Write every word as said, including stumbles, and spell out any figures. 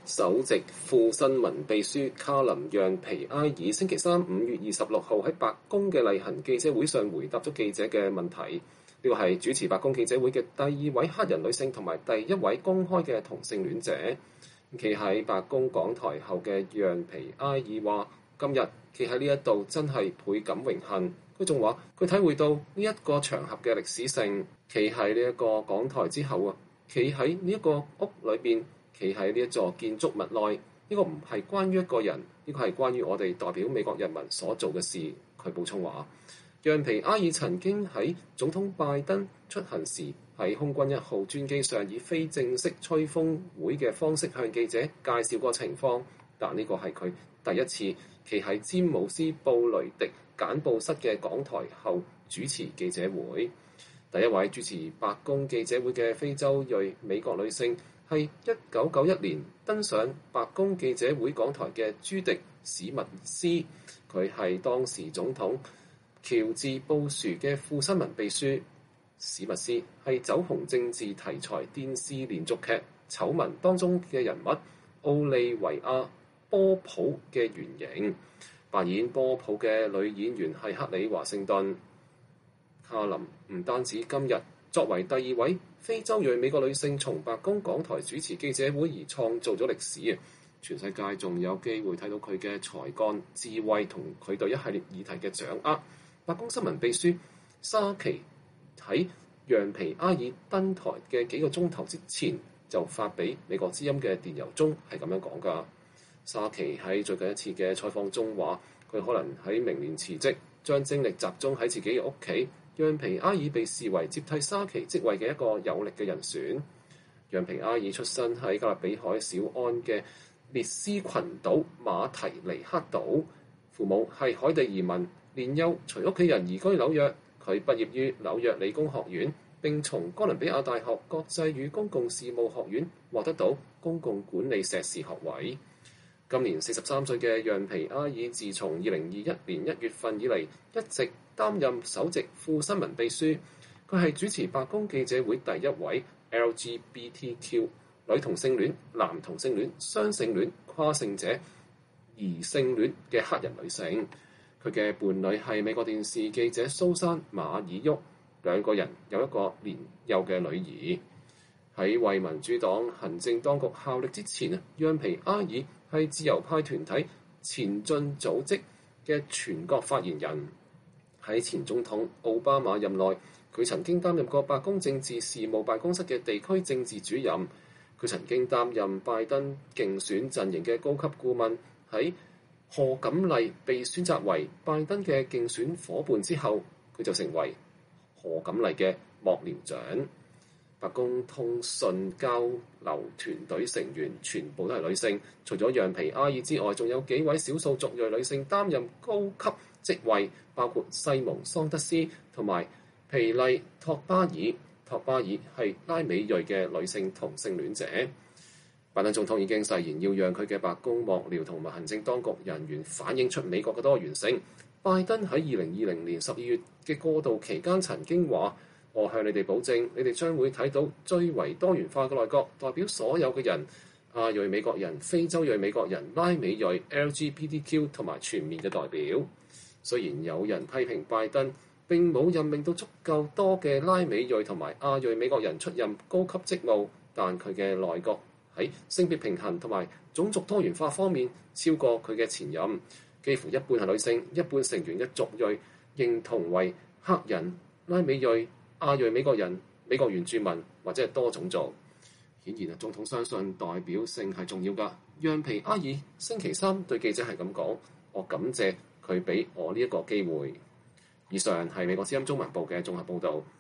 首席副新聞秘書卡林讓皮埃爾星期三五月二十六號喺白宮嘅例行記者會上回答咗記者嘅問題。呢個係主持白宮記者會嘅第二位黑人女性同埋第一位公開嘅同性戀者。企喺白宮講台後嘅讓皮埃爾話：今日企喺呢一度真係倍感榮幸。佢仲話佢體會到呢一個場合嘅歷史性。企喺呢一個講台之後啊，企喺呢一個屋裏邊。企喺呢一座建築物內，呢個唔係關於一個人，呢個係關於我哋代表美國人民所做嘅事。佢補充話，讓皮埃爾曾經喺總統拜登出行時喺空軍一號專機上以非正式吹風會嘅方式向記者介紹過情況，但呢個係佢第一次企喺詹姆斯布雷迪簡報室嘅講台後主持記者會。第一位主持白宮記者會嘅非洲裔美國女性係一九九一年登上白宮記者會講台嘅朱迪史密斯，佢係當時總統喬治布殊嘅副新聞秘書。史密斯係走紅政治題材電視連續劇醜聞當中嘅人物奧利維亞波普嘅原型，扮演波普嘅女演員係克里華盛頓。卡林唔單止今日作為第二位非洲裔美國女性從白宮講台主持記者會而創造咗歷史啊！全世界仲有機會睇到佢嘅才幹、智慧同佢對一系列議題嘅掌握。白宮新聞秘書沙奇喺讓皮埃爾登台嘅幾個鐘頭之前就發俾美國之音嘅電郵中係咁樣講㗎。沙奇喺最近一次嘅採訪中話，佢可能喺明年辭職，將精力集中喺自己嘅屋企。讓皮埃爾被視為接替沙奇職位嘅一個有力嘅人選。讓皮埃爾出生喺加勒比海小安嘅列斯群島馬提尼克島，父母係海地移民，年幼隨屋企人移居紐約。佢畢業於紐約理工學院，並從哥倫比亞大學國際與公共事務學院獲得到公共管理碩士學位。今年四十三歲嘅讓皮埃爾，自從二零二一年一月份以嚟，一直擔任首席副新聞秘書。佢係主持白宮記者會第一位 L G B T Q 女同性戀、男同性戀、雙性戀、跨性者、異性戀嘅黑人女性。佢嘅伴侶係美國電視記者蘇珊馬爾沃，兩個人有一個年幼嘅女兒。喺為民主黨行政當局效力之前啊，讓皮埃爾係自由派團體前進組織嘅全國發言人。喺前總統奧巴馬任內，佢曾經擔任過白宮政治事務辦公室嘅地區政治主任。佢曾經擔任拜登競選陣營嘅高級顧問。喺賀錦麗被選擇為拜登嘅競選夥伴之後，佢就成為賀錦麗嘅幕僚長。白宮通訊交流團隊成員全部都係女性，除咗讓皮埃爾之外，仲有幾位少數族裔女性擔任高級職位，包括西蒙桑德斯同埋皮麗托巴爾。托巴爾係拉美裔嘅女性同性戀者。拜登總統已經誓言要讓佢嘅白宮幕僚同埋行政當局人員反映出美國嘅多元性。拜登喺二零二零年十二月嘅過渡期間曾經話：我向你哋保證，你哋將會睇到最為多元化嘅內閣，代表所有嘅人，亞裔美國人、非洲裔美國人、拉美裔、L G B T Q 同埋全面嘅代表。雖然有人批評拜登並冇任命到足夠多嘅拉美裔同埋亞裔美國人出任高級職務，但佢嘅內閣喺性別平衡同埋種族多元化方面超過佢嘅前任，幾乎一半係女性，一半成員嘅族裔認同為黑人、拉美裔、亞裔美國人、美國原住民或者係多種族。顯然啊，總統相信代表性係重要㗎。讓皮埃爾星期三對記者係咁講：我感謝佢俾我呢一個機會。以上係美國之音中文部嘅綜合報導。